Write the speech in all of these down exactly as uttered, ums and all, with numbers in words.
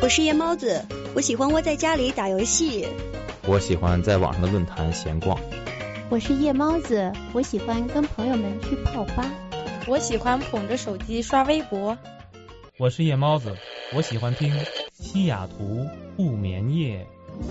我是夜猫子，我喜欢窝在家里打游戏。 我喜欢在网上的论坛闲逛。 我是夜猫子，我喜欢跟朋友们去泡吧。 我喜欢捧着手机刷微博。 我是夜猫子，我喜欢听西雅图不眠夜。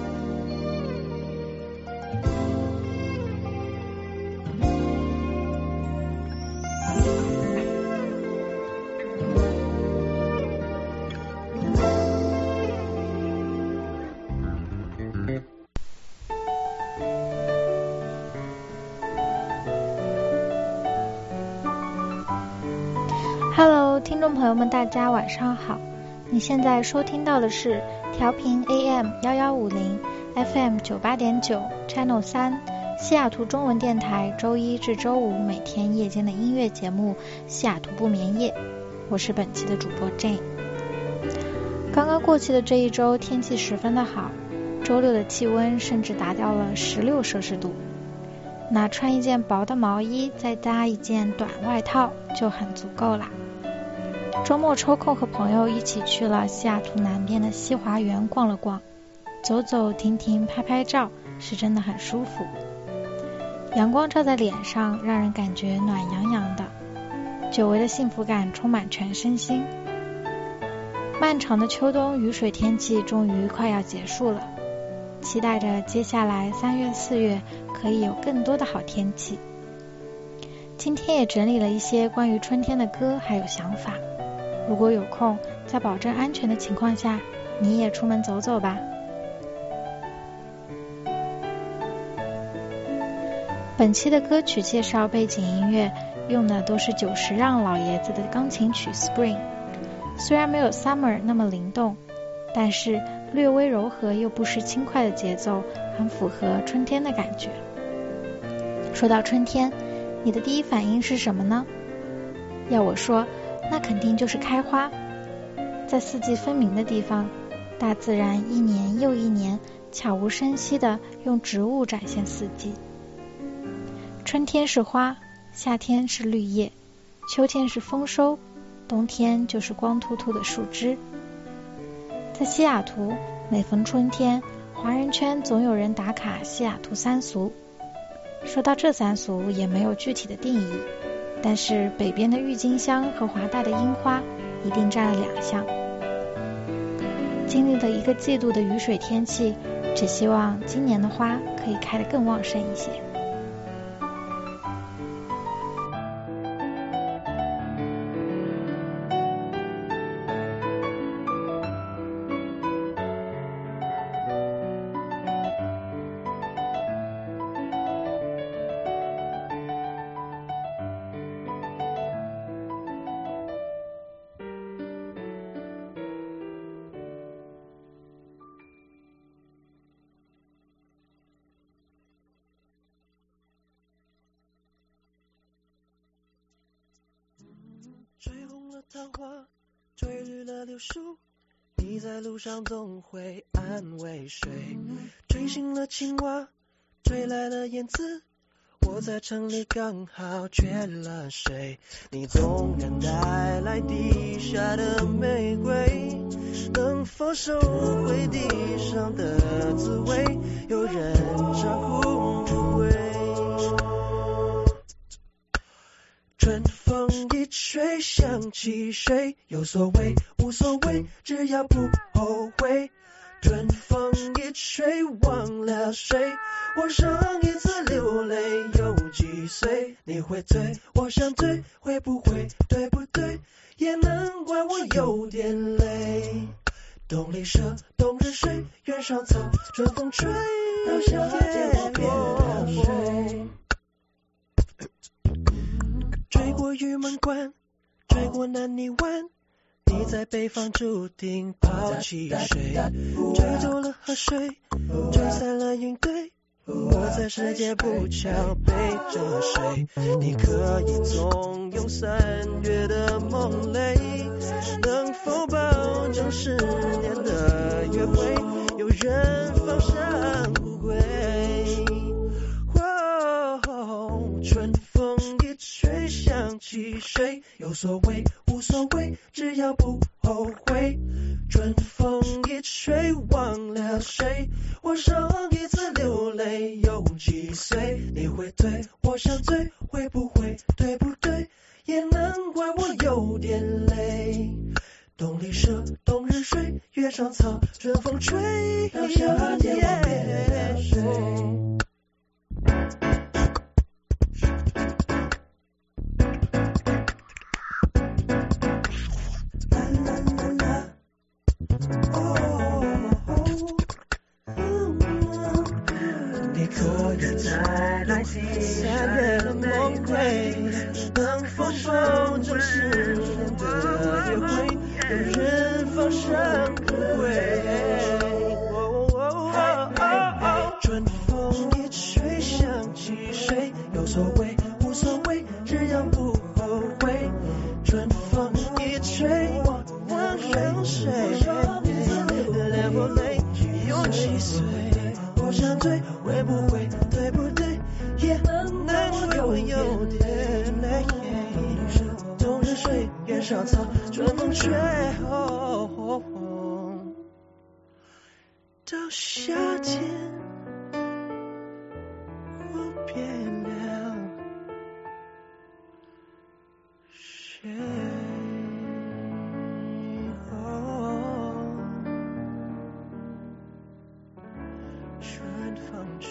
Hello， 听众朋友们，大家晚上好。你现在收听到的是调频 A M 一一五零 F M 九八点九 Channel 三西雅图中文电台，周一至周五每天夜间的音乐节目西雅图不眠夜。我是本期的主播 Jane。刚刚过去的这一周天气十分的好，周六的气温甚至达到了十六摄氏度。那穿一件薄的毛衣，再搭一件短外套就很足够啦。周末抽空和朋友一起去了西雅图南边的西华园逛了逛，走走停停拍拍照，是真的很舒服。阳光照在脸上，让人感觉暖洋洋的，久违的幸福感充满全身心。漫长的秋冬雨水天气终于快要结束了，期待着接下来三月四月可以有更多的好天气。今天也整理了一些关于春天的歌还有想法，如果有空，在保证安全的情况下，你也出门走走吧。本期的歌曲介绍背景音乐用的都是久石让老爷子的钢琴曲 Spring， 虽然没有 Summer 那么灵动，但是略微柔和又不失轻快的节奏，很符合春天的感觉。说到春天，你的第一反应是什么呢？要我说，那肯定就是开花。在四季分明的地方，大自然一年又一年悄无声息地用植物展现四季。春天是花，夏天是绿叶，秋天是丰收，冬天就是光秃秃的树枝。在西雅图，每逢春天，华人圈总有人打卡西雅图三俗。说到这三俗，也没有具体的定义，但是北边的郁金香和华大的樱花一定占了两项。经历了一个季度的雨水天气，只希望今年的花可以开得更旺盛一些。 吹红了桃花，吹绿了柳树，你在路上总会安慰谁？吹醒了青蛙，吹来了燕子，我在城里刚好缺了谁？你纵然带来地下的玫瑰，能否收回地上的滋味？有人招呼无味。春风一吹想起谁，有所谓无所谓，只要不后悔。春风一吹忘了谁，我上一次流泪有几岁？你会醉我想醉，会不会对不对？也难怪我有点累。冬里蛇冬日睡，原上草春风吹到夏天我变了水。吹过玉门关，吹过南泥湾，你在北方注定抛弃谁？吹走了河水，吹散了云堆，我在世界不巧背着谁？你可以纵容三月的梦泪，能否保证十年的约会有人放上不归？哦，春风一吹想起谁，有所谓无所谓，只要不后悔。春春风一吹忘了谁，我上一次流泪有几岁？你会对我想醉，会不会对不对？也难怪我有点累。冬里舍，冬日睡，月上草，春风吹，到夏天我变了谁？三月的梦归，能否守着十年的约会？有人放生不归。春风一吹想起谁？有所谓无所谓，只要不后悔。春风一吹忘了谁？累不累？有几岁？我想醉，会不会对不对？也难怪我有点累。冬日睡，月上草，春风吹，到夏天我变了谁？春风吹。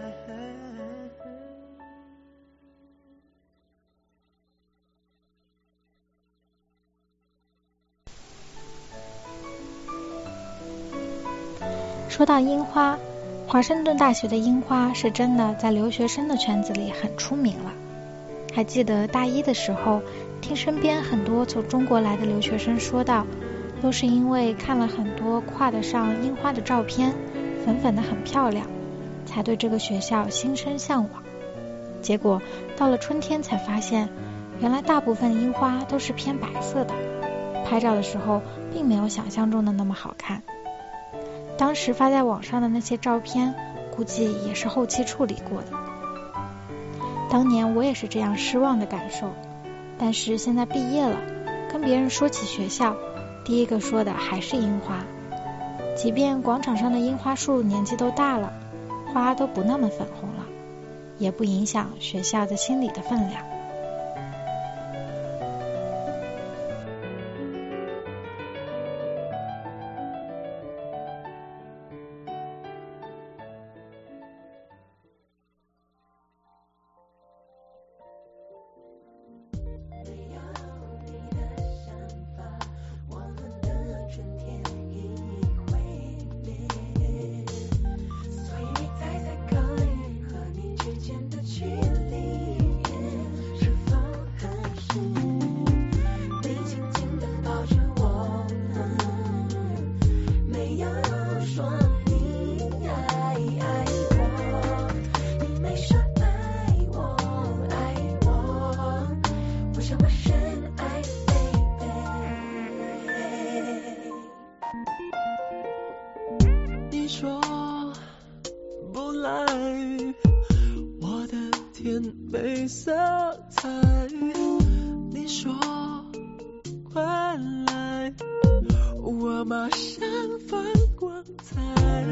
说到樱花，华盛顿大学的樱花是真的在留学生的圈子里很出名了。还记得大一的时候，听身边很多从中国来的留学生说到，都是因为看了很多跨得上樱花的照片，粉粉的很漂亮，才对这个学校心生向往。结果到了春天才发现，原来大部分樱花都是偏白色的，拍照的时候并没有想象中的那么好看。当时发在网上的那些照片，估计也是后期处理过的。当年我也是这样失望的感受，但是现在毕业了，跟别人说起学校，第一个说的还是樱花。即便广场上的樱花树年纪都大了，花都不那么粉红了，也不影响学校在心里的分量。 没色彩，你说快来，我马上放光彩。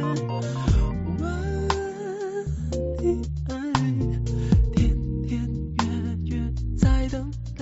问你爱，天天月月在等待。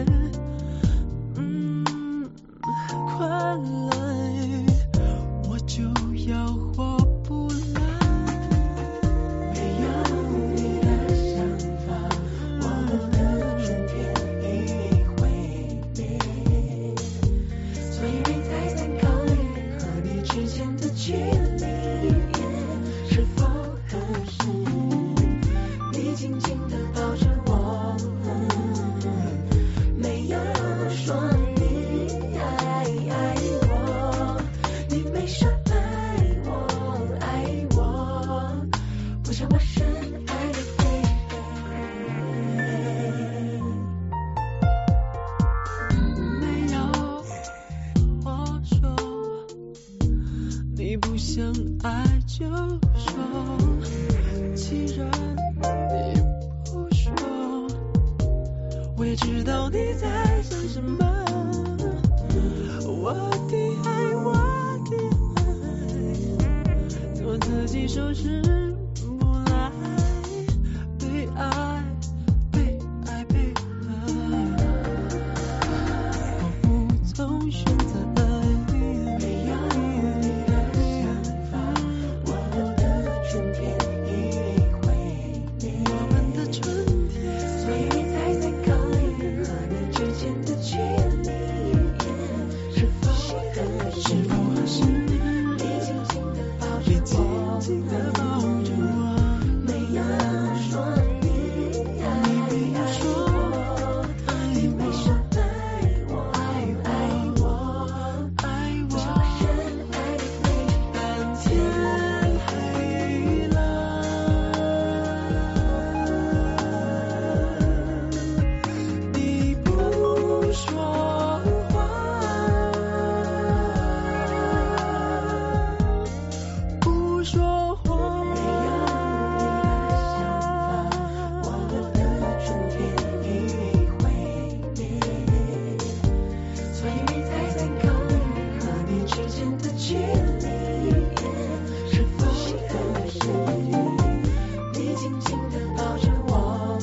嗯，快来，我就要活不来。没有你的想法，我们的春天已毁灭。所以再三考虑和你之间的距离是否合适。你紧紧地抱着我，没有说你爱爱我，你没说爱我爱我，不想我深爱的baby。没有我说，你不想爱就说，既然你不说，我也知道你在想什么。我的爱我是你紧紧地抱着我，紧紧地抱着我，没有说你爱我，你没说爱我，爱我，爱我，我深爱你，当天黑了，你不说话，不说话，没有你的想法，我的春天已毁灭，所以没太参考你和你之间的距离，是否合适？你紧紧地抱着我，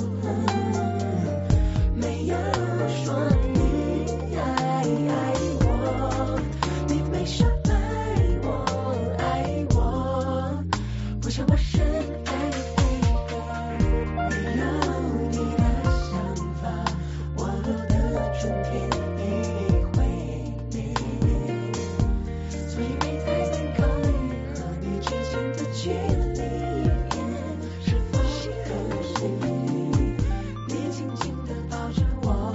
没有说你爱我，你没说爱我，爱我，不像我深爱你，没有你的想法，我的春天已毁灭，所以没太参考你和你之间的距离，是否合适？你紧紧地抱着我，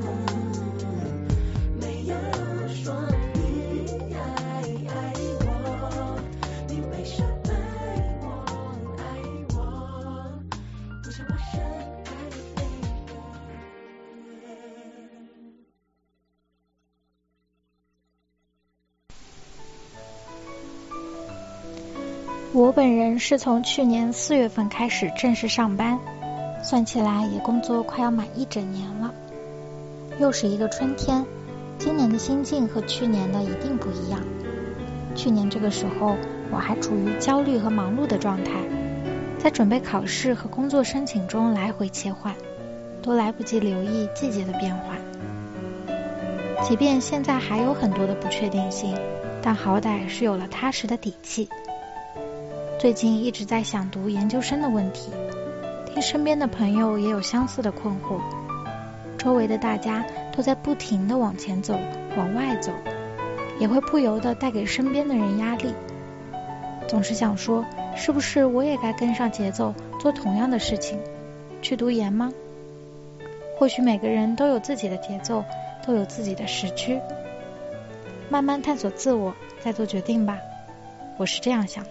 没有说你爱我，你没说爱我，爱我，不像我深爱你。 我本人是从去年四月份开始正式上班，算起来也工作快要满一整年了。又是一个春天，今年的心境和去年的一定不一样。去年这个时候，我还处于焦虑和忙碌的状态，在准备考试和工作申请中来回切换，都来不及留意季节的变化。即便现在还有很多的不确定性，但好歹是有了踏实的底气。最近一直在想读研究生的问题，听身边的朋友也有相似的困惑，周围的大家都在不停地往前走，往外走，也会不由得带给身边的人压力。总是想说，是不是我也该跟上节奏，做同样的事情，去读研吗？或许每个人都有自己的节奏，都有自己的时区，慢慢探索自我，再做决定吧。我是这样想的。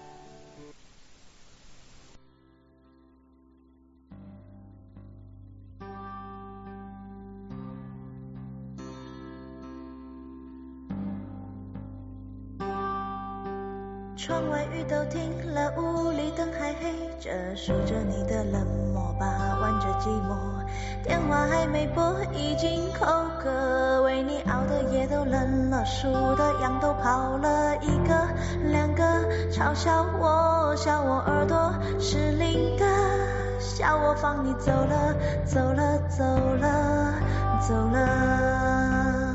窗外雨都停了，屋里灯还黑着，数着你的冷漠吧，玩着寂寞。电话还没拨，已经口渴，为你熬的夜都冷了，数的羊都跑了，一个两个，嘲笑我，笑我耳朵失灵的，笑我放你走了，走了，走了，走了。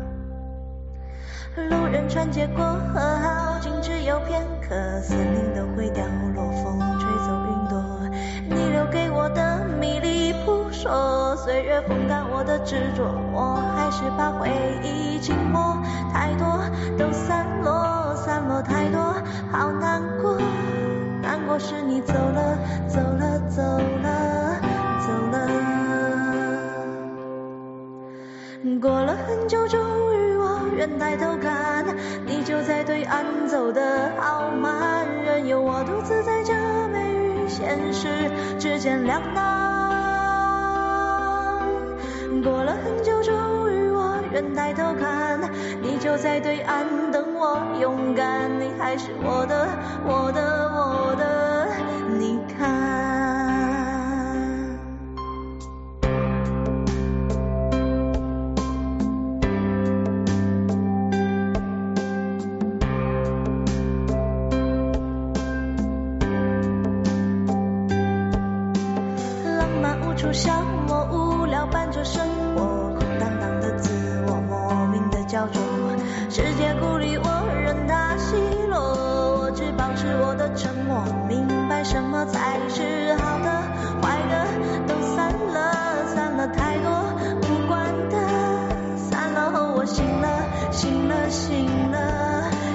路人穿街过河，好景只有片刻，森林都会掉落，风吹走云朵，你留给我的迷离扑朔，岁月风干我的执着，我还是把回忆紧握，太多都散落，散落太多，好难过，难过是你走了，走了，走了，走了。过了很久，终于我愿抬头看，你就在对岸走得好慢，任由我独自在这美与现实之间两难。过了很久，终于我愿抬头看，你就在对岸等我勇敢，你还是我的，我的，我的，你看。消磨无聊伴着生活，空荡荡的自我莫名的焦灼，世界孤立我任它奚落，我只保持我的沉默，明白什么才是好的，坏的都散了，散了太多无关的，散了后我醒了，醒了，醒了，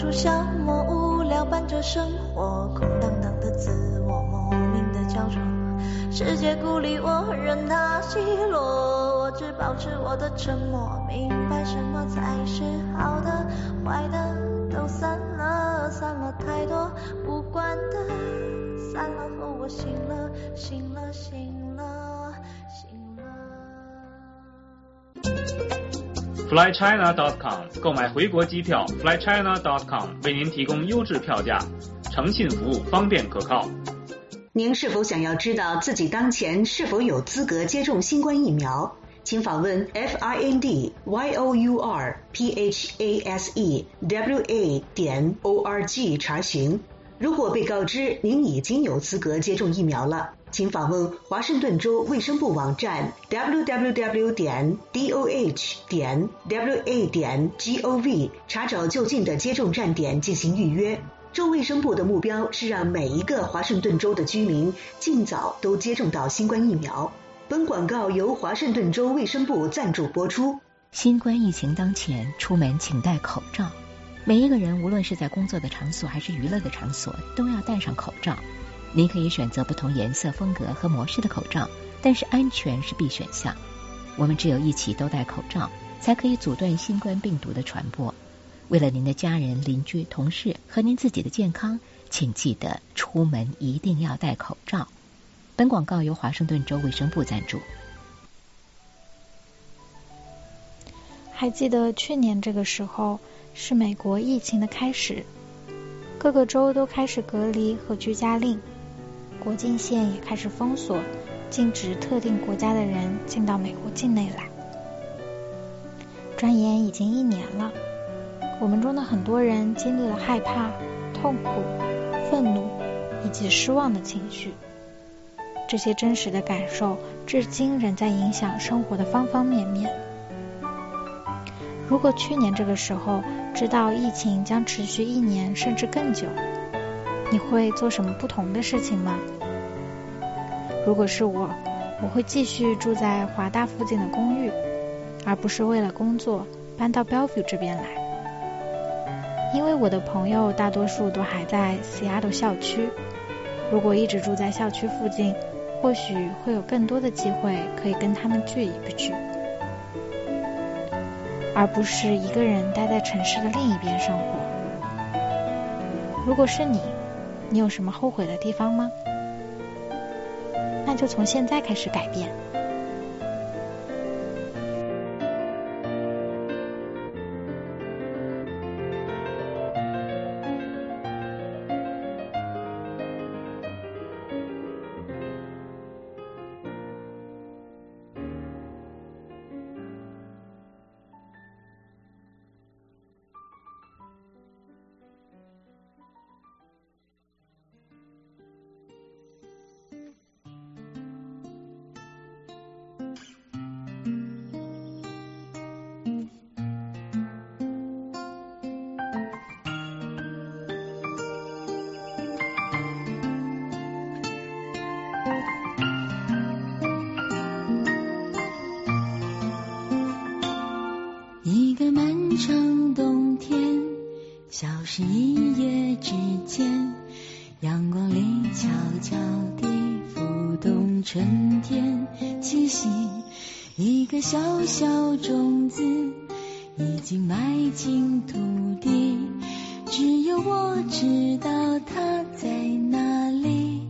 处消磨无聊伴着生活，空荡荡的自我莫名的焦灼，世界孤立我任它奚落，我只保持我的沉默，明白什么才是好的坏的都散了，散了太多不管的，散了后我醒了醒了醒了醒了。 fly china dot com 购买回国机票 fly china dot com 为您提供优质票价，诚信服务，方便可靠。 您是否想要知道自己当前是否有资格接种新冠疫苗？请访问 f i n d y o u r p h a s e w a 点 o r g 查询。如果被告知您已经有资格接种疫苗了，请访问华盛顿州卫生部网站 w w w 点 d o h 点 w a 点 g o v 查找就近的接种站点进行预约。州卫生部的目标是让每一个华盛顿州的居民尽早都接种到新冠疫苗。本广告由华盛顿州卫生部赞助播出。 新冠疫情当前，出门请戴口罩。每一个人无论是在工作的场所还是娱乐的场所，都要戴上口罩。您可以选择不同颜色、风格和模式的口罩，但是安全是必选项。我们只有一起都戴口罩，才可以阻断新冠病毒的传播。为了您的家人、邻居、同事和您自己的健康，请记得出门一定要戴口罩。本广告由华盛顿州卫生部赞助。 还记得去年这个时候是美国疫情的开始，各个州都开始隔离和居家令，国境线也开始封锁，禁止特定国家的人进到美国境内来。转眼已经一年了，我们中的很多人经历了害怕、痛苦、愤怒以及失望的情绪，这些真实的感受至今仍在影响生活的方方面面。如果去年这个时候知道疫情将持续一年甚至更久，你会做什么不同的事情吗？如果是我，我会继续住在华大附近的公寓，而不是为了工作搬到 Bellevue 这边来。因为我的朋友大多数都还在 Seattle 校区，如果一直住在校区附近，或许会有更多的机会可以跟他们聚一聚，而不是一个人待在城市的另一边生活。如果是你，你有什么后悔的地方吗？那就从现在开始改变。 一个漫长冬天，消失一夜之间，阳光里悄悄地浮动春天气息。一个小小种子已经埋进土地，只有我知道它在哪里。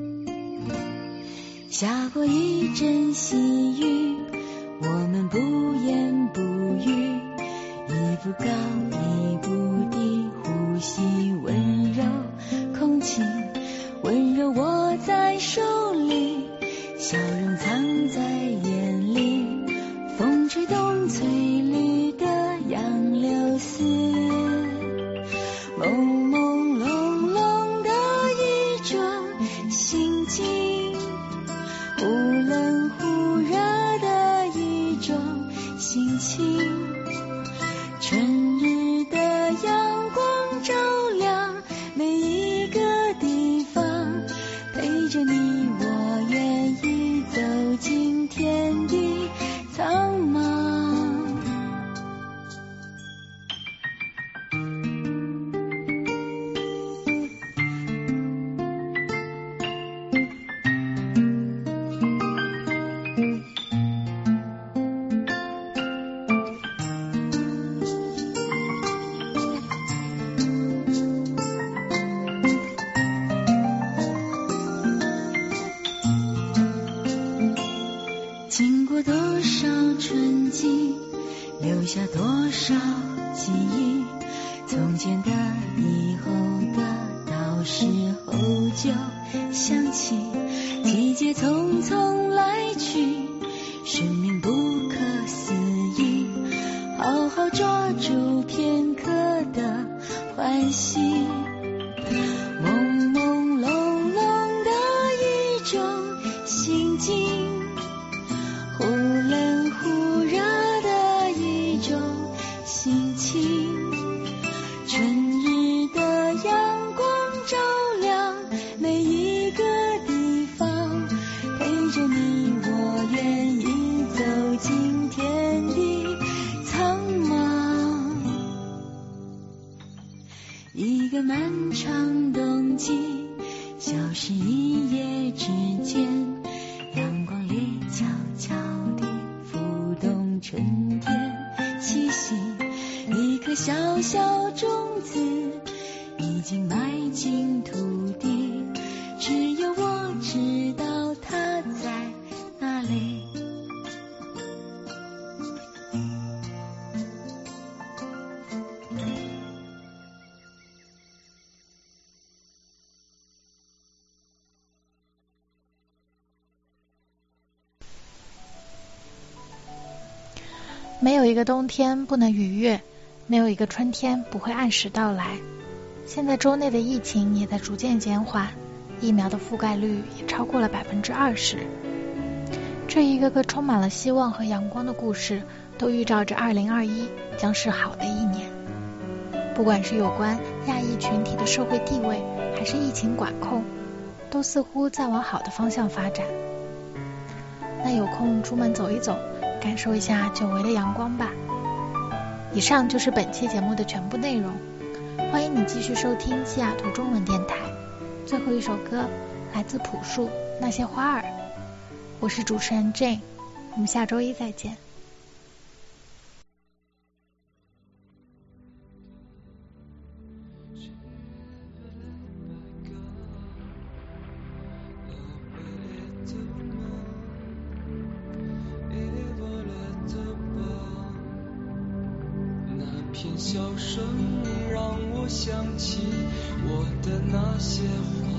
下过一阵细雨，我们不言不语，一步高一步低，呼吸温柔空气，温柔握在手里，笑容藏在眼里，风吹动翠绿的杨柳丝，朦朦胧胧的一种心情，忽冷忽热的一种心情，春日的阳光照亮每一个地方，陪着你我愿意走下多少记忆，从前的以后的，到时候就想起，季节匆匆来去，生命不可思议，好好抓住片刻的欢喜，朦朦胧胧的一种心境，忽冷忽热的一种心情，春日的阳光照亮每一个地方，陪着你我愿意走进天地苍茫，一个漫长冬季消失一夜之间，阳光里悄悄地浮动春天气息，一颗小小种子已经埋进土地，只有我知道它在哪里。 没有一个冬天不能逾越，没有一个春天不会按时到来。现在州内的疫情也在逐渐减缓，疫苗的覆盖率也超过了百分之二十。这一个个充满了希望和阳光的故事，都预兆着二零二一将是好的一年。不管是有关亚裔群体的社会地位，还是疫情管控，都似乎在往好的方向发展。那有空出门走一走，感受一下久违的阳光吧。以上就是本期节目的全部内容，欢迎你继续收听西雅图中文电台。最后一首歌来自朴树《那些花儿》，我是主持人 Jane， 我们下周一再见。 笑声让我想起我的那些话，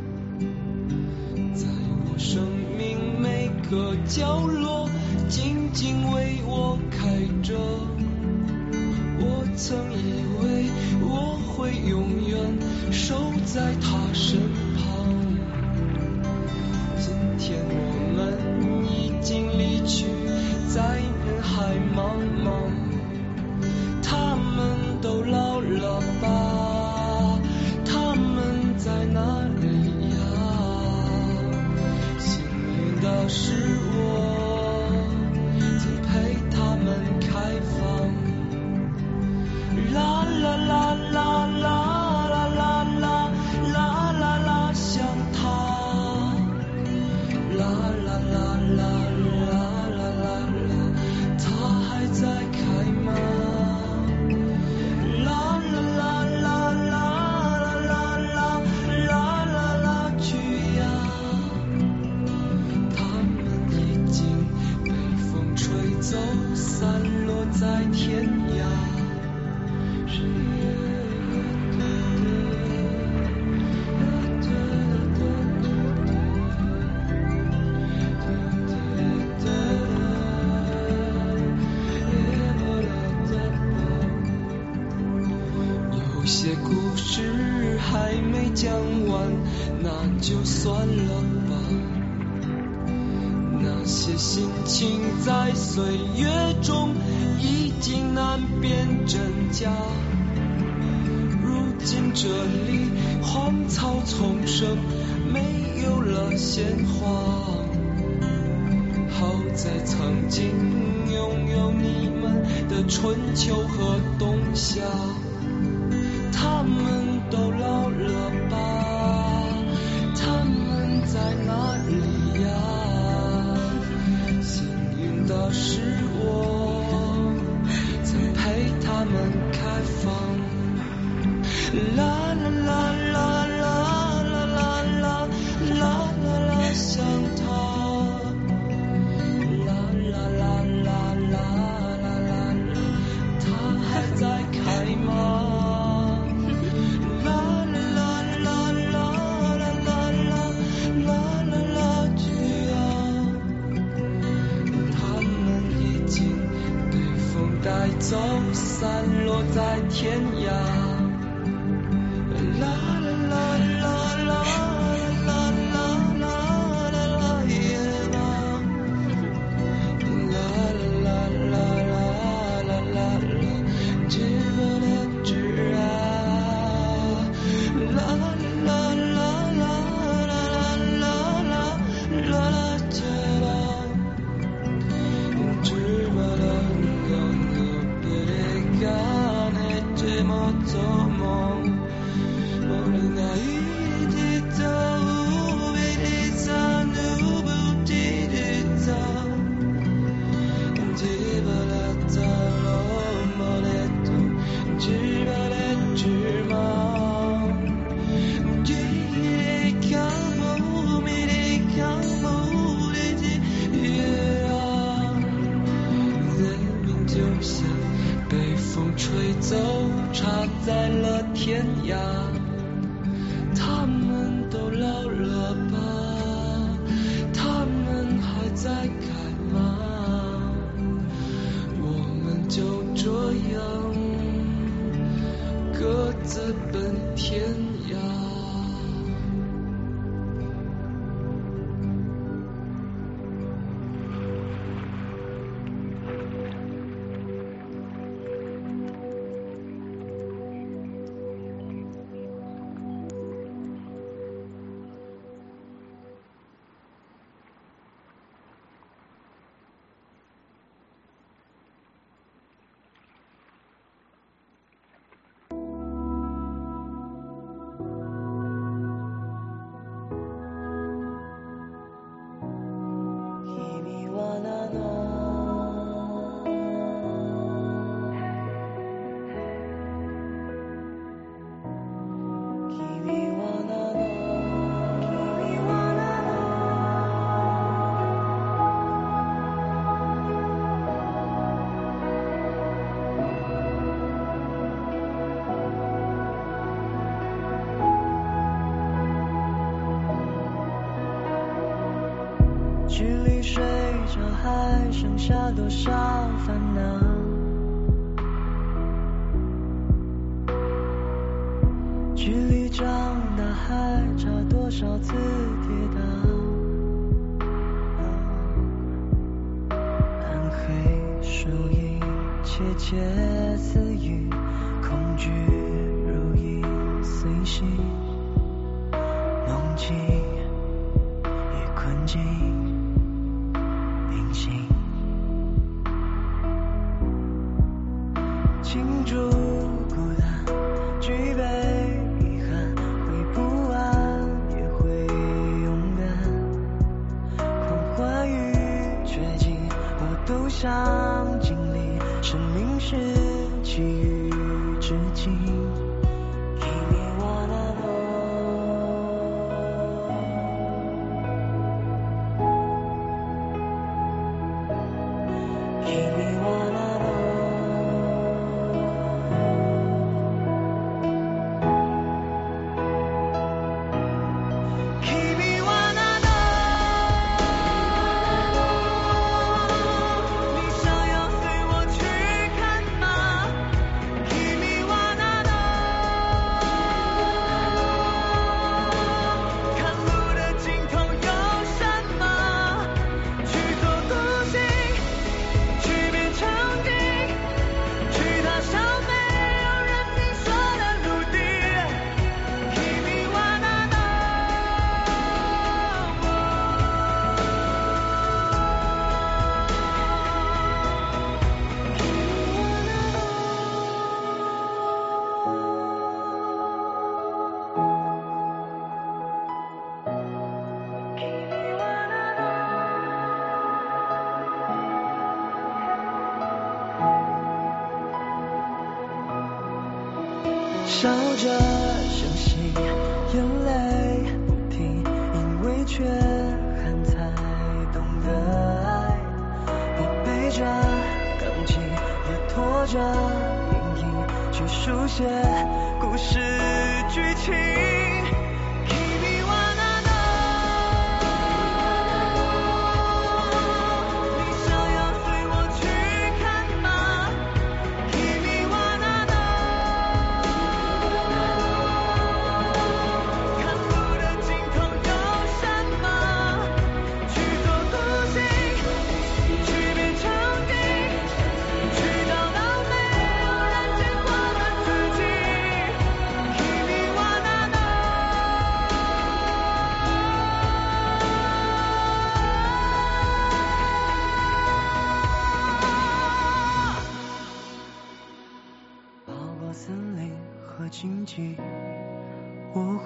在我生命每个角落静静为我开着。我曾以为我会永远守在他身旁，今天我们已经离去，在人海茫茫，他们都老了吧？他们在哪里呀？幸运的是我曾陪他们开放。啦啦啦啦啦啦啦啦啦啦啦，像他。啦啦啦啦啦啦啦啦，他还在开吗？走散落在天涯，有些故事还没讲完，那就算了吧。那些心情在岁月中已经难辨真假，如今这里荒草丛生，没有了鲜花。好在曾经拥有你们的春秋和冬夏，他们都老了吧？他们在哪里呀？的是我曾陪他们开放。啦啦啦啦啦啦啦啦啦啦啦，像他。啦啦啦啦啦啦啦啦走散落在天涯。啦啦啦啦啦啦啦啦啦啦耶啦，啦啦啦啦啦啦啦，知不了知啊，啦啦啦啦啦啦啦啦啦啦知啦，知不了个个别个那这么做梦。吹走，插在了天涯。他们都老了吧？他们还在开吗？我们就这样各自奔天涯。距离睡着还剩下多少烦恼？距离长大还差多少次跌倒？暗黑树影窃窃私语，恐惧如影随形，梦境与困境并行，庆祝孤单，举杯遗憾，会不安也会勇敢，狂欢与绝境我都想经历，生命是奇遇之境。笑着相信眼泪不停，因为缺憾才懂得爱。我背着钢琴，也拖着阴影，去书写故事剧情。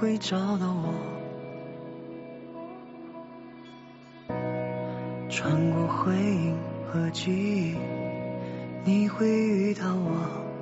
会找到我，穿过回忆和记忆，你会遇到我。